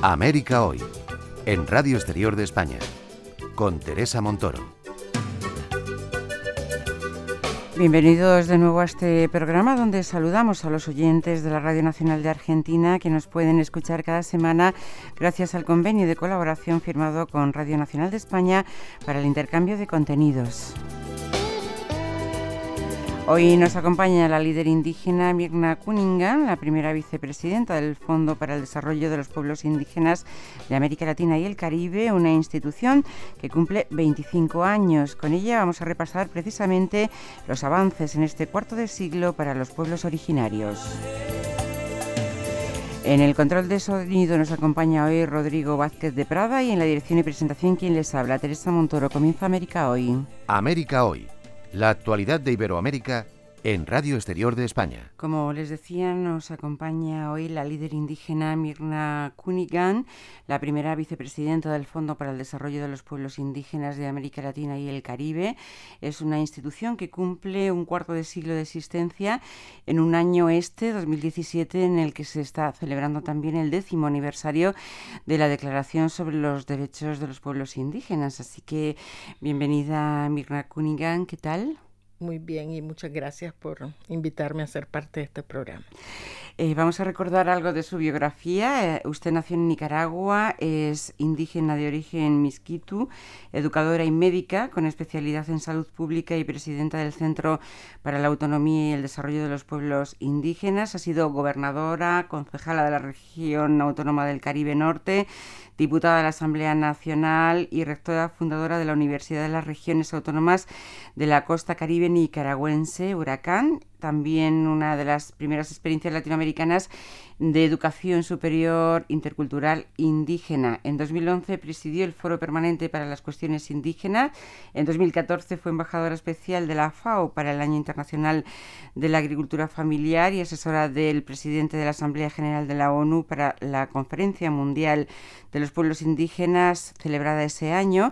América Hoy, en Radio Exterior de España, con Teresa Montoro. Bienvenidos de nuevo a este programa donde saludamos a los oyentes de la Radio Nacional de Argentina que nos pueden escuchar cada semana gracias al convenio de colaboración firmado con Radio Nacional de España para el intercambio de contenidos. Hoy nos acompaña la líder indígena Mirna Cunningham, la primera vicepresidenta del Fondo para el Desarrollo de los Pueblos Indígenas de América Latina y el Caribe, una institución que cumple 25 años. Con ella vamos a repasar precisamente los avances en este cuarto de siglo para los pueblos originarios. En el control de sonido nos acompaña hoy Rodrigo Vázquez de Prada y en la dirección y presentación quien les habla, Teresa Montoro. Comienza América Hoy. América Hoy. La actualidad de Iberoamérica en Radio Exterior de España. Como les decía, nos acompaña hoy la líder indígena Mirna Cunningham, la primera vicepresidenta del Fondo para el Desarrollo de los Pueblos Indígenas de América Latina y el Caribe. Es una institución que cumple un cuarto de siglo de existencia en un año 2017, en el que se está celebrando también el 10º aniversario de la Declaración sobre los Derechos de los Pueblos Indígenas. Así que bienvenida Mirna Cunningham, ¿qué tal? Muy bien y muchas gracias por invitarme a ser parte de este programa. Vamos a recordar algo de su biografía. Usted nació en Nicaragua, es indígena de origen misquitu, educadora y médica con especialidad en salud pública y presidenta del Centro para la Autonomía y el Desarrollo de los Pueblos Indígenas. Ha sido gobernadora, concejala de la región autónoma del Caribe Norte, diputada de la Asamblea Nacional y rectora fundadora de la Universidad de las Regiones Autónomas de la Costa Caribe Nicaragüense, Huracán. También una de las primeras experiencias latinoamericanas de educación superior intercultural indígena. En 2011 presidió el Foro Permanente para las Cuestiones Indígenas. En 2014 fue embajadora especial de la FAO para el Año Internacional de la Agricultura Familiar y asesora del presidente de la Asamblea General de la ONU para la Conferencia Mundial de los Pueblos Indígenas celebrada ese año.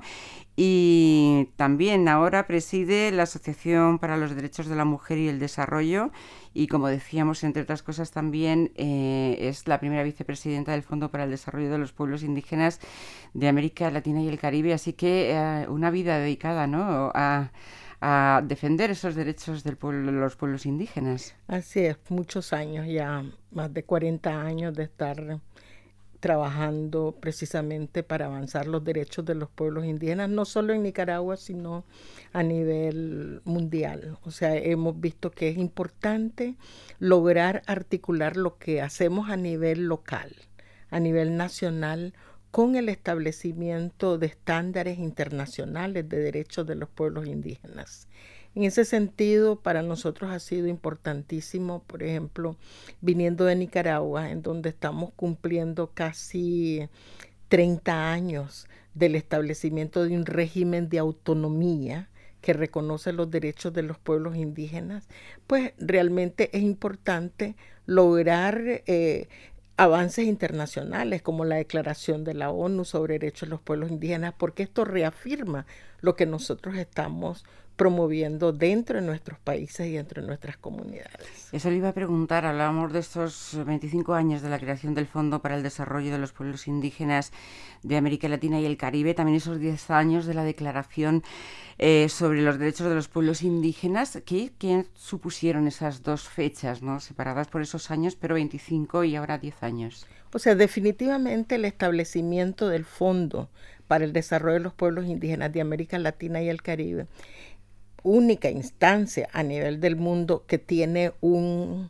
Y también ahora preside la Asociación para los Derechos de la Mujer y el Desarrollo y, como decíamos, entre otras cosas también es la primera vicepresidenta del Fondo para el Desarrollo de los Pueblos Indígenas de América Latina y el Caribe. Así que una vida dedicada, ¿no?, a defender esos derechos del pueblo, de los pueblos indígenas. Así es, muchos años ya, más de 40 años de estar trabajando precisamente para avanzar los derechos de los pueblos indígenas, no solo en Nicaragua, sino a nivel mundial. O sea, hemos visto que es importante lograr articular lo que hacemos a nivel local, a nivel nacional, con el establecimiento de estándares internacionales de derechos de los pueblos indígenas. En ese sentido, para nosotros ha sido importantísimo, por ejemplo, viniendo de Nicaragua, en donde estamos cumpliendo casi 30 años del establecimiento de un régimen de autonomía que reconoce los derechos de los pueblos indígenas, pues realmente es importante lograr avances internacionales como la Declaración de la ONU sobre Derechos de los Pueblos Indígenas, porque esto reafirma lo que nosotros estamos promoviendo dentro de nuestros países y dentro de nuestras comunidades. Eso le iba a preguntar, hablábamos de estos 25 años de la creación del Fondo para el Desarrollo de los Pueblos Indígenas de América Latina y el Caribe, también esos 10 años de la Declaración sobre los Derechos de los Pueblos Indígenas. ¿Qué supusieron esas dos fechas, ¿no?, separadas por esos años, pero 25 y ahora 10 años? O sea, definitivamente el establecimiento del Fondo para el Desarrollo de los Pueblos Indígenas de América Latina y el Caribe, única instancia a nivel del mundo que tiene un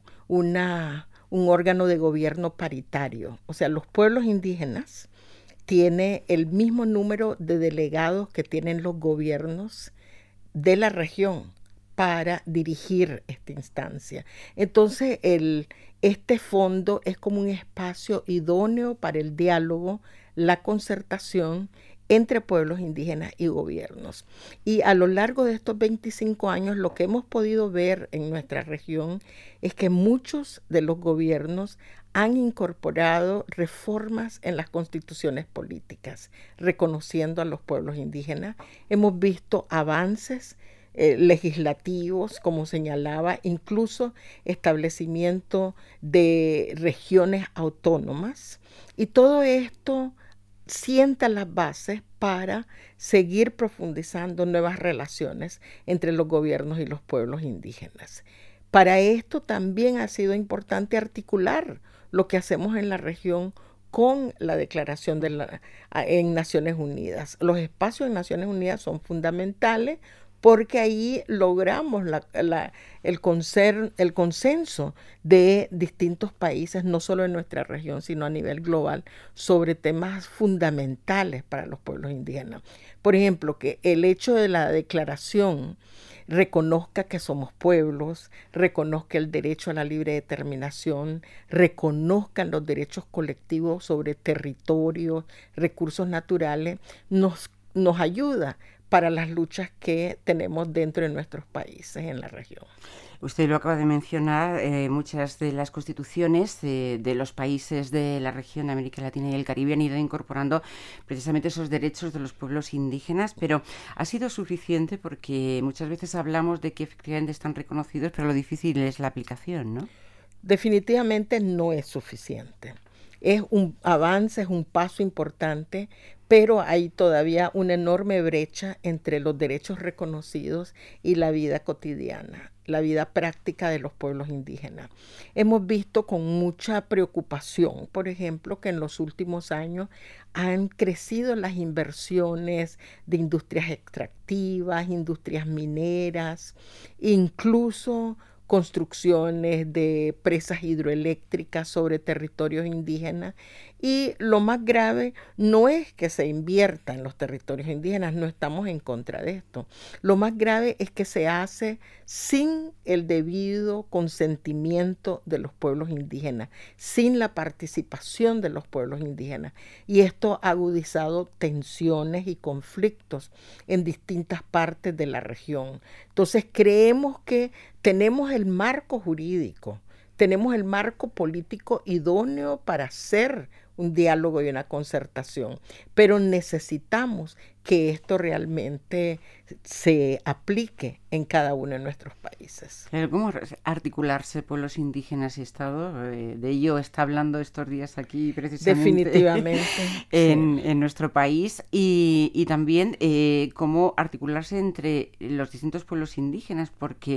órgano de gobierno paritario. O sea, los pueblos indígenas tienen el mismo número de delegados que tienen los gobiernos de la región para dirigir esta instancia. Entonces, este fondo es como un espacio idóneo para el diálogo, la concertación entre pueblos indígenas y gobiernos. Y a lo largo de estos 25 años, lo que hemos podido ver en nuestra región es que muchos de los gobiernos han incorporado reformas en las constituciones políticas, reconociendo a los pueblos indígenas. Hemos visto avances legislativos, como señalaba, incluso establecimiento de regiones autónomas. Y todo esto sienta las bases para seguir profundizando nuevas relaciones entre los gobiernos y los pueblos indígenas. Para esto también ha sido importante articular lo que hacemos en la región con la declaración en Naciones Unidas. Los espacios en Naciones Unidas son fundamentales porque ahí logramos el consenso de distintos países, no solo en nuestra región, sino a nivel global, sobre temas fundamentales para los pueblos indígenas. Por ejemplo, que el hecho de la declaración reconozca que somos pueblos, reconozca el derecho a la libre determinación, reconozcan los derechos colectivos sobre territorios, recursos naturales, nos ayuda para las luchas que tenemos dentro de nuestros países en la región. Usted lo acaba de mencionar, muchas de las constituciones de los países de la región de América Latina y el Caribe han ido incorporando precisamente esos derechos de los pueblos indígenas, pero ha sido suficiente porque muchas veces hablamos de que efectivamente están reconocidos, pero lo difícil es la aplicación, ¿no? Definitivamente no es suficiente. Es un avance, es un paso importante, pero hay todavía una enorme brecha entre los derechos reconocidos y la vida cotidiana, la vida práctica de los pueblos indígenas. Hemos visto con mucha preocupación, por ejemplo, que en los últimos años han crecido las inversiones de industrias extractivas, industrias mineras, incluso construcciones de presas hidroeléctricas sobre territorios indígenas. Y lo más grave no es que se invierta en los territorios indígenas, no estamos en contra de esto. Lo más grave es que se hace sin el debido consentimiento de los pueblos indígenas, sin la participación de los pueblos indígenas. Y esto ha agudizado tensiones y conflictos en distintas partes de la región. Entonces creemos que tenemos el marco jurídico, tenemos el marco político idóneo para hacer un diálogo y una concertación, pero necesitamos que esto realmente se aplique en cada uno de nuestros países. ¿Cómo articularse pueblos indígenas y Estado? De ello está hablando estos días aquí precisamente. Definitivamente. en nuestro país y también cómo articularse entre los distintos pueblos indígenas, porque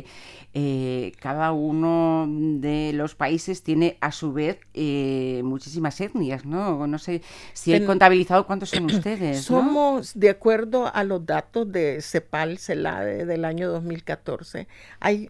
cada uno de los países tiene a su vez muchísimas etnias, ¿no? No sé si he contabilizado cuántos son ustedes, ¿no? Somos, de acuerdo a los datos de CEPAL-CELADE del año 2014, hay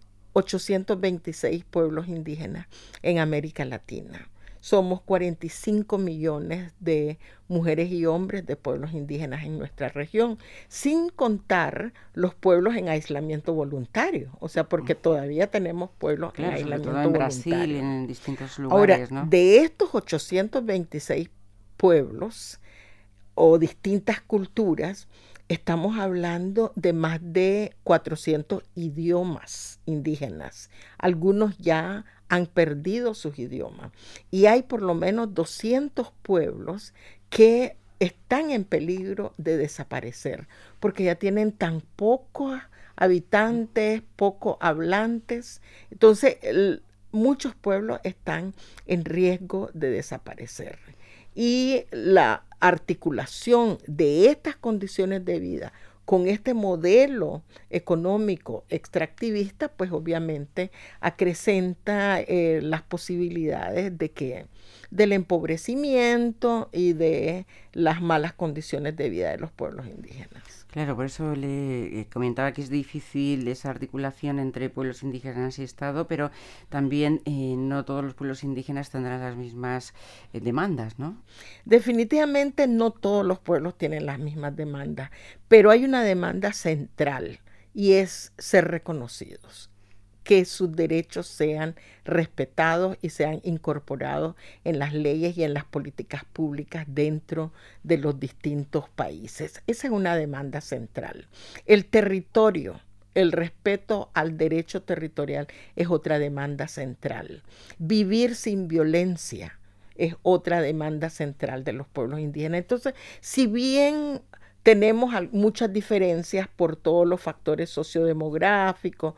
826 pueblos indígenas en América Latina. Somos 45 millones de mujeres y hombres de pueblos indígenas en nuestra región, sin contar los pueblos en aislamiento voluntario, o sea, porque todavía tenemos pueblos en aislamiento voluntario. En Brasil y en distintos lugares, ahora, ¿no? de estos 826 pueblos o distintas culturas, estamos hablando de más de 400 idiomas indígenas. Algunos ya han perdido sus idiomas. Y hay por lo menos 200 pueblos que están en peligro de desaparecer, porque ya tienen tan pocos habitantes, pocos hablantes. Entonces, muchos pueblos están en riesgo de desaparecer. Y la articulación de estas condiciones de vida con este modelo económico extractivista, pues obviamente acrecenta las posibilidades del empobrecimiento y de las malas condiciones de vida de los pueblos indígenas. Claro, por eso le comentaba que es difícil esa articulación entre pueblos indígenas y Estado, pero también no todos los pueblos indígenas tendrán las mismas demandas, ¿no? Definitivamente no todos los pueblos tienen las mismas demandas, pero hay una demanda central y es ser reconocidos, que sus derechos sean respetados y sean incorporados en las leyes y en las políticas públicas dentro de los distintos países. Esa es una demanda central. El territorio, el respeto al derecho territorial es otra demanda central. Vivir sin violencia es otra demanda central de los pueblos indígenas. Entonces, si bien tenemos muchas diferencias por todos los factores sociodemográficos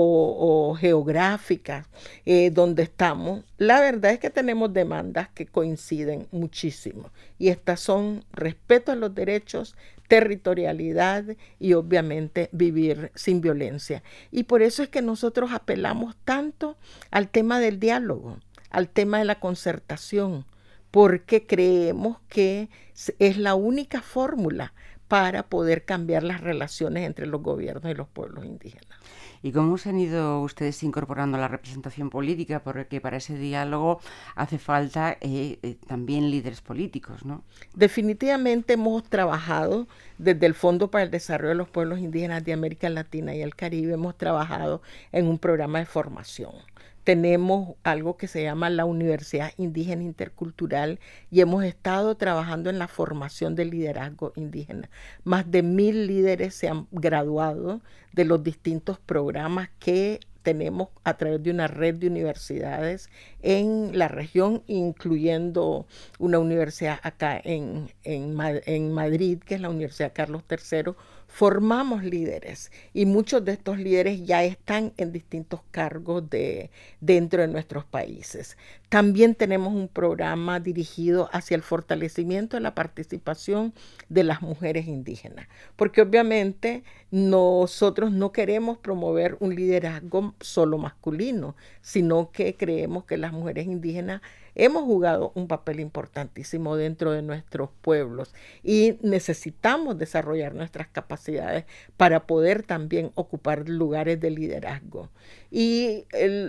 o geográficas donde estamos. La verdad es que tenemos demandas que coinciden muchísimo, y estas son respeto a los derechos, territorialidad y obviamente vivir sin violencia. Y por eso es que nosotros apelamos tanto al tema del diálogo, al tema de la concertación, porque creemos que es la única fórmula para poder cambiar las relaciones entre los gobiernos y los pueblos indígenas. ¿Y cómo se han ido ustedes incorporando a la representación política? Porque para ese diálogo hace falta también líderes políticos, ¿no? Definitivamente hemos trabajado desde el Fondo para el Desarrollo de los Pueblos Indígenas de América Latina y el Caribe, hemos trabajado en un programa de formación. Tenemos algo que se llama la Universidad Indígena Intercultural y hemos estado trabajando en la formación del liderazgo indígena. Más de 1,000 líderes se han graduado de los distintos programas que tenemos a través de una red de universidades en la región, incluyendo una universidad acá en Madrid, que es la Universidad Carlos III. Formamos líderes y muchos de estos líderes ya están en distintos cargos dentro de nuestros países. También tenemos un programa dirigido hacia el fortalecimiento de la participación de las mujeres indígenas, porque obviamente nosotros no queremos promover un liderazgo solo masculino, sino que creemos que las mujeres indígenas hemos jugado un papel importantísimo dentro de nuestros pueblos y necesitamos desarrollar nuestras capacidades para poder también ocupar lugares de liderazgo. Y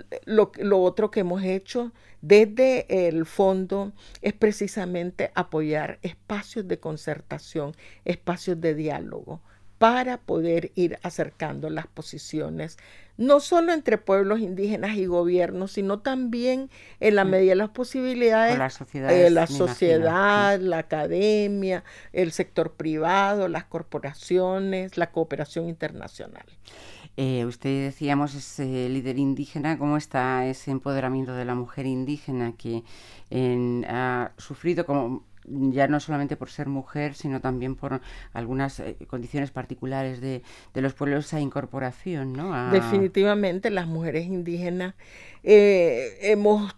lo otro que hemos hecho desde el fondo es precisamente apoyar espacios de concertación, espacios de diálogo, para poder ir acercando las posiciones, no solo entre pueblos indígenas y gobiernos, sino también en la medida de las posibilidades, la sociedad, la academia, el sector privado, las corporaciones, la cooperación internacional. Usted, decíamos, es líder indígena. ¿Cómo está ese empoderamiento de la mujer indígena que ha sufrido como ya no solamente por ser mujer, sino también por algunas condiciones particulares de los pueblos, esa incorporación, ¿no? Definitivamente las mujeres indígenas hemos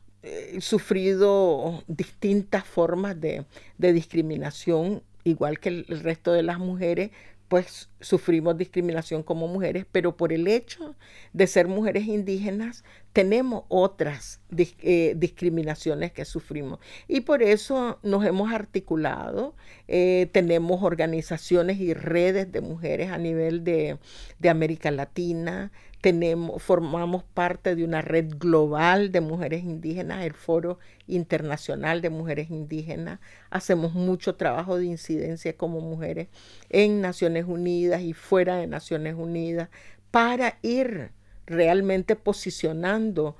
sufrido distintas formas de discriminación, igual que el resto de las mujeres, pues sufrimos discriminación como mujeres, pero por el hecho de ser mujeres indígenas tenemos otras discriminaciones que sufrimos. Y por eso nos hemos articulado, tenemos organizaciones y redes de mujeres a nivel de América Latina, formamos parte de una red global de mujeres indígenas, el Foro Internacional de Mujeres Indígenas. Hacemos mucho trabajo de incidencia como mujeres en Naciones Unidas y fuera de Naciones Unidas para ir realmente posicionando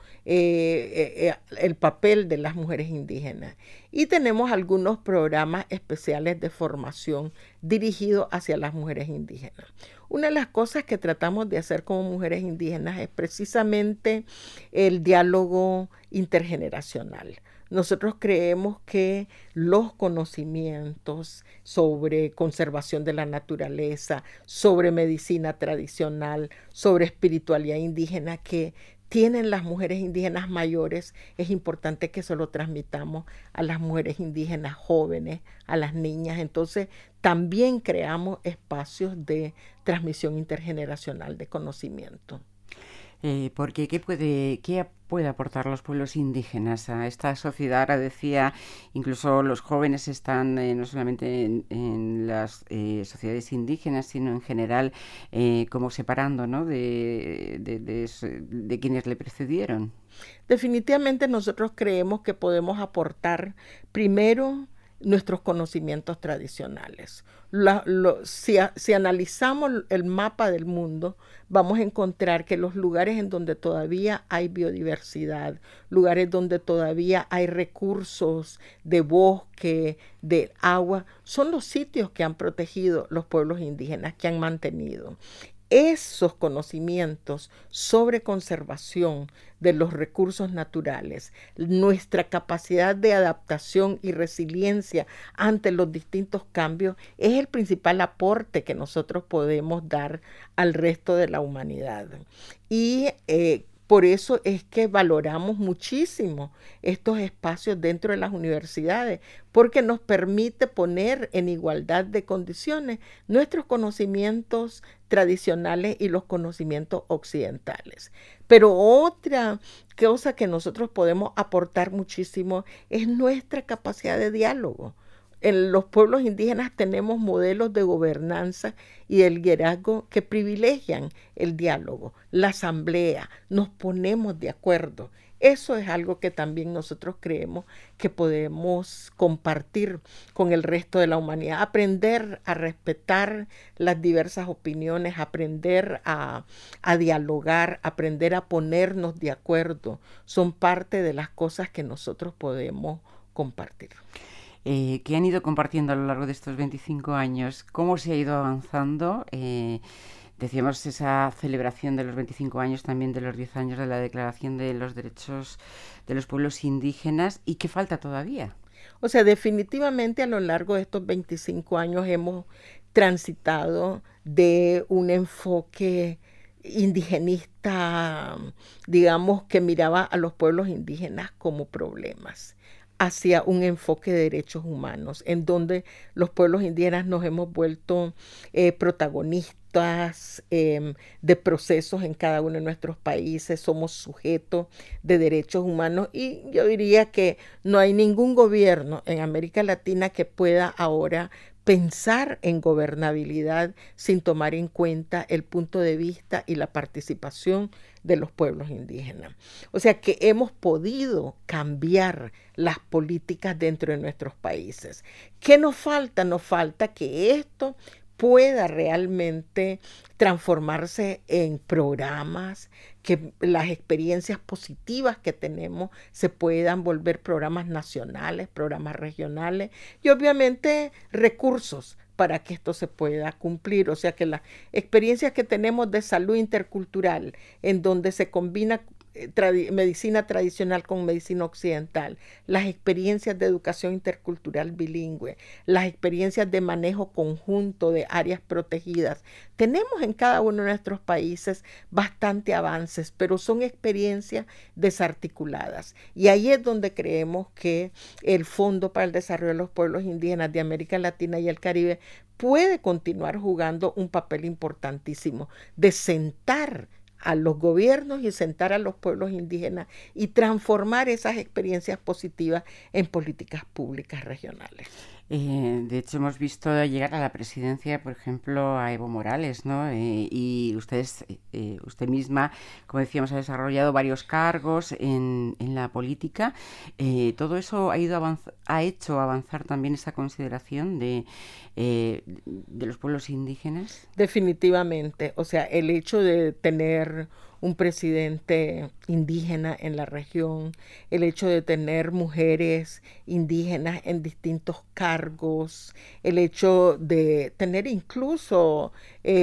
el papel de las mujeres indígenas. Y tenemos algunos programas especiales de formación dirigidos hacia las mujeres indígenas. Una de las cosas que tratamos de hacer como mujeres indígenas es precisamente el diálogo intergeneracional. Nosotros creemos que los conocimientos sobre conservación de la naturaleza, sobre medicina tradicional, sobre espiritualidad indígena que tienen las mujeres indígenas mayores, es importante que se lo transmitamos a las mujeres indígenas jóvenes, a las niñas. Entonces, también creamos espacios de transmisión intergeneracional de conocimiento. Porque ¿qué puede aportar los pueblos indígenas a esta sociedad? Ahora decía, incluso los jóvenes están no solamente en las sociedades indígenas, sino en general como separando, ¿no?, de quienes le precedieron. Definitivamente nosotros creemos que podemos aportar primero nuestros conocimientos tradicionales. Si analizamos el mapa del mundo, vamos a encontrar que los lugares en donde todavía hay biodiversidad, lugares donde todavía hay recursos de bosque, de agua, son los sitios que han protegido los pueblos indígenas, que han mantenido. esos conocimientos sobre conservación de los recursos naturales, nuestra capacidad de adaptación y resiliencia ante los distintos cambios, es el principal aporte que nosotros podemos dar al resto de la humanidad. Y por eso es que valoramos muchísimo estos espacios dentro de las universidades, porque nos permite poner en igualdad de condiciones nuestros conocimientos tradicionales y los conocimientos occidentales. Pero otra cosa que nosotros podemos aportar muchísimo es nuestra capacidad de diálogo. En los pueblos indígenas tenemos modelos de gobernanza y el liderazgo que privilegian el diálogo, la asamblea, nos ponemos de acuerdo. Eso es algo que también nosotros creemos que podemos compartir con el resto de la humanidad, aprender a respetar las diversas opiniones, aprender a dialogar, aprender a ponernos de acuerdo. Son parte de las cosas que nosotros podemos compartir. ¿Qué han ido compartiendo a lo largo de estos 25 años? ¿Cómo se ha ido avanzando? Decíamos esa celebración de los 25 años, también de los 10 años de la Declaración de los Derechos de los Pueblos Indígenas. ¿Y qué falta todavía? O sea, definitivamente a lo largo de estos 25 años hemos transitado de un enfoque indigenista, digamos, que miraba a los pueblos indígenas como problemas, hacia un enfoque de derechos humanos, en donde los pueblos indígenas nos hemos vuelto protagonistas de procesos en cada uno de nuestros países, somos sujetos de derechos humanos, y yo diría que no hay ningún gobierno en América Latina que pueda ahora pensar en gobernabilidad sin tomar en cuenta el punto de vista y la participación de los pueblos indígenas. O sea que hemos podido cambiar las políticas dentro de nuestros países. ¿Qué nos falta? Nos falta que esto pueda realmente transformarse en programas, que las experiencias positivas que tenemos se puedan volver programas nacionales, programas regionales y obviamente recursos para que esto se pueda cumplir. O sea que las experiencias que tenemos de salud intercultural, en donde se combina medicina tradicional con medicina occidental, las experiencias de educación intercultural bilingüe, las experiencias de manejo conjunto de áreas protegidas. Tenemos en cada uno de nuestros países bastante avances, pero son experiencias desarticuladas. Y ahí es donde creemos que el Fondo para el Desarrollo de los Pueblos Indígenas de América Latina y el Caribe puede continuar jugando un papel importantísimo de sentar a los gobiernos y sentar a los pueblos indígenas y transformar esas experiencias positivas en políticas públicas regionales. De hecho, hemos visto llegar a la presidencia, por ejemplo, a Evo Morales, ¿no? Y usted misma, como decíamos, ha desarrollado varios cargos en la política. Todo eso ha hecho avanzar también esa consideración de los pueblos indígenas. Definitivamente. O sea, el hecho de tener un presidente indígena en la región, el hecho de tener mujeres indígenas en distintos cargos, el hecho de tener incluso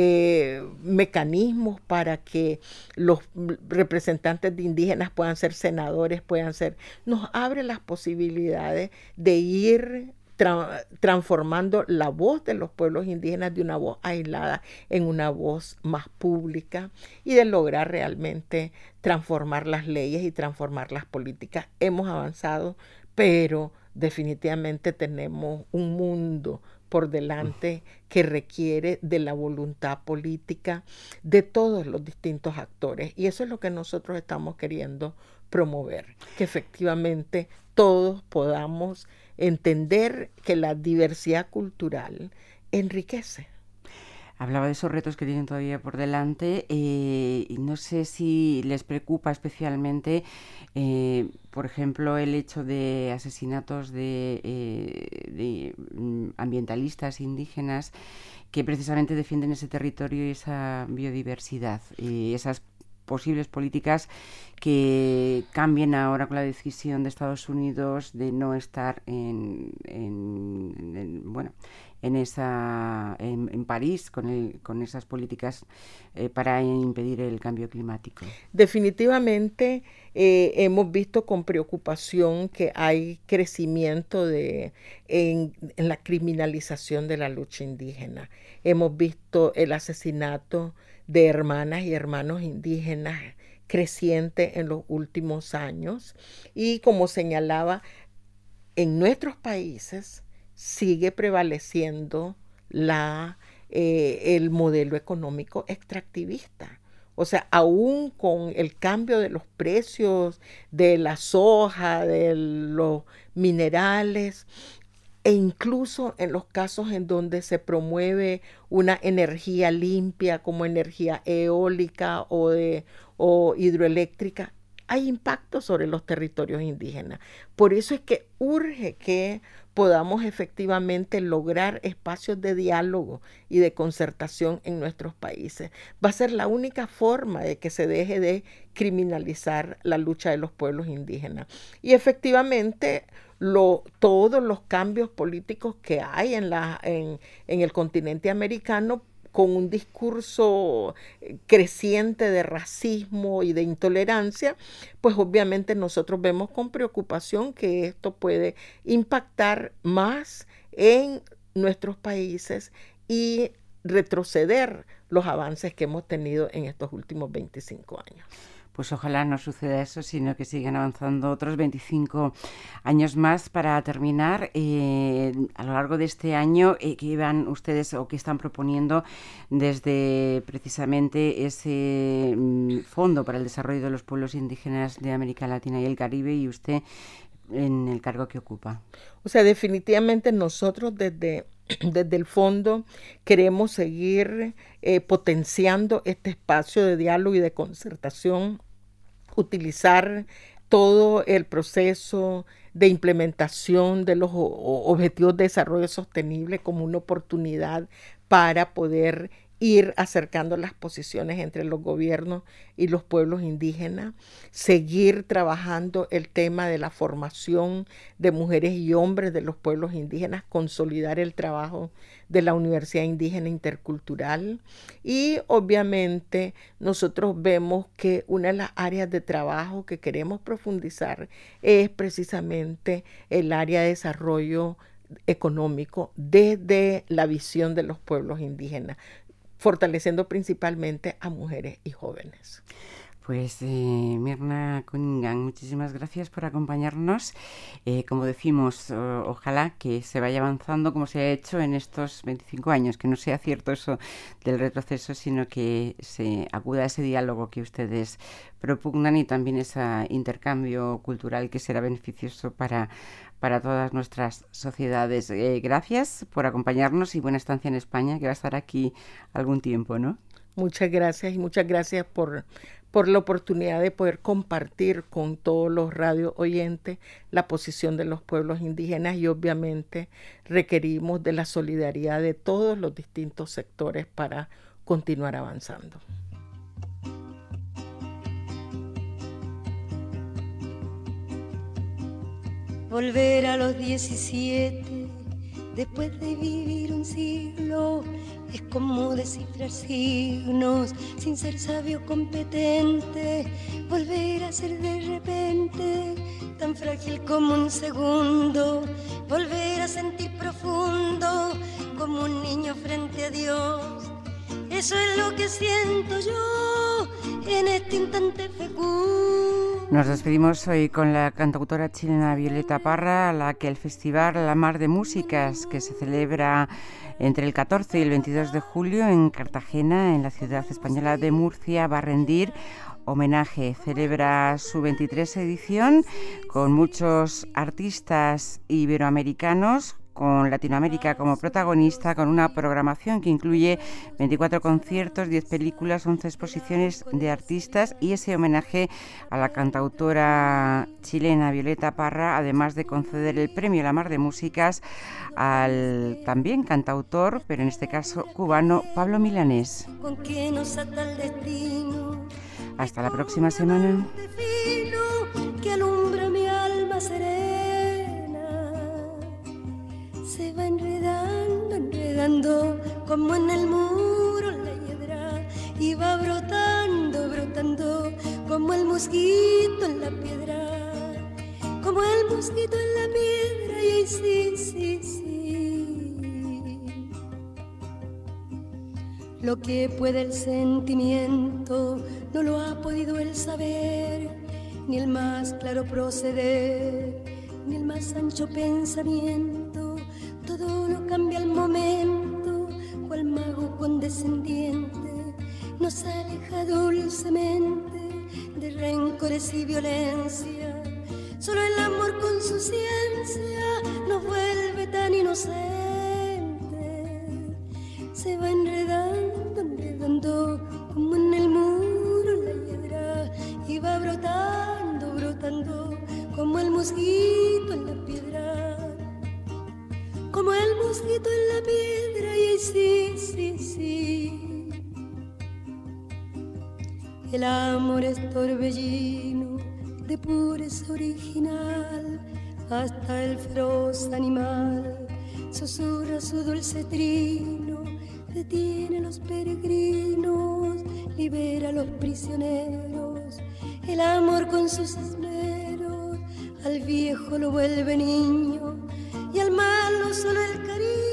mecanismos para que los representantes de indígenas puedan ser senadores, nos abre las posibilidades de ir transformando la voz de los pueblos indígenas de una voz aislada en una voz más pública y de lograr realmente transformar las leyes y transformar las políticas. Hemos avanzado, pero definitivamente tenemos un mundo por delante que requiere de la voluntad política de todos los distintos actores, y eso es lo que nosotros estamos queriendo promover, que efectivamente todos podamos entender que la diversidad cultural enriquece. Hablaba de esos retos que tienen todavía por delante y no sé si les preocupa especialmente, por ejemplo, el hecho de asesinatos de ambientalistas indígenas que precisamente defienden ese territorio y esa biodiversidad, y esas posibles políticas que cambien ahora con la decisión de Estados Unidos de no estar en en París con esas políticas para impedir el cambio climático. Definitivamente hemos visto con preocupación que hay crecimiento en la criminalización de la lucha indígena. Hemos visto el asesinato de hermanas y hermanos indígenas creciente en los últimos años, y como señalaba, en nuestros países sigue prevaleciendo el modelo económico extractivista. O sea, aún con el cambio de los precios de la soja, de los minerales, e incluso en los casos en donde se promueve una energía limpia como energía eólica o hidroeléctrica, hay impacto sobre los territorios indígenas. Por eso es que urge que podamos efectivamente lograr espacios de diálogo y de concertación en nuestros países. Va a ser la única forma de que se deje de criminalizar la lucha de los pueblos indígenas. Y efectivamente, todos los cambios políticos que hay en el continente americano, con un discurso creciente de racismo y de intolerancia, pues obviamente nosotros vemos con preocupación que esto puede impactar más en nuestros países y retroceder los avances que hemos tenido en estos últimos 25 años. Pues ojalá no suceda eso, sino que sigan avanzando otros 25 años más. Para terminar, a lo largo de este año, ¿qué van ustedes o qué están proponiendo desde precisamente ese Fondo para el Desarrollo de los Pueblos Indígenas de América Latina y el Caribe, y usted en el cargo que ocupa? O sea, definitivamente nosotros desde el fondo queremos seguir potenciando este espacio de diálogo y de concertación, utilizar todo el proceso de implementación de los objetivos de desarrollo sostenible como una oportunidad para poder ir acercando las posiciones entre los gobiernos y los pueblos indígenas, seguir trabajando el tema de la formación de mujeres y hombres de los pueblos indígenas, consolidar el trabajo de la Universidad Indígena Intercultural, y obviamente nosotros vemos que una de las áreas de trabajo que queremos profundizar es precisamente el área de desarrollo económico desde la visión de los pueblos indígenas, fortaleciendo principalmente a mujeres y jóvenes. Pues Mirna Cunningham, muchísimas gracias por acompañarnos. Como decimos, ojalá que se vaya avanzando como se ha hecho en estos 25 años, que no sea cierto eso del retroceso, sino que se acuda a ese diálogo que ustedes propugnan y también ese intercambio cultural que será beneficioso para todas nuestras sociedades. Gracias por acompañarnos y buena estancia en España, que va a estar aquí algún tiempo, ¿no? Muchas gracias, y muchas gracias por la oportunidad de poder compartir con todos los radio oyentes la posición de los pueblos indígenas, y obviamente requerimos de la solidaridad de todos los distintos sectores para continuar avanzando. Volver a los 17 después de vivir un siglo es como descifrar signos sin ser sabio competente. Volver a ser de repente tan frágil como un segundo. Volver a sentir profundo como un niño frente a Dios. Eso es lo que siento yo en este instante fecundo. Nos despedimos hoy con la cantautora chilena Violeta Parra, a la que el Festival La Mar de Músicas, que se celebra entre el 14 y el 22 de julio en Cartagena, en la ciudad española de Murcia, va a rendir homenaje. Celebra su 23 edición con muchos artistas iberoamericanos, con Latinoamérica como protagonista, con una programación que incluye 24 conciertos, 10 películas, 11 exposiciones de artistas y ese homenaje a la cantautora chilena Violeta Parra, además de conceder el premio La Mar de Músicas al también cantautor, pero en este caso cubano, Pablo Milanés. Hasta la próxima semana. Que alumbra mi alma serena. Se va enredando como en el muro la hiedra, y va brotando, brotando, como el mosquito en la piedra, como el mosquito en la piedra, y sí, sí, sí. Lo que puede el sentimiento no lo ha podido el saber, ni el más claro proceder, ni el más ancho pensamiento. Todo lo cambia al momento, cual mago condescendiente nos aleja dulcemente de rencores y violencia. Solo el amor con su ciencia nos vuelve tan inocentes. Se va enredando, enredando, como en el muro la hiedra, y va brotando, brotando, como el mosquito en la piedra, como el mosquito en la piedra, y sí, sí, sí. El amor es torbellino de pureza original, hasta el feroz animal susurra su dulce trino, detiene a los peregrinos, libera a los prisioneros. El amor con sus esmeros al viejo lo vuelve niño, y al malo solo el cariño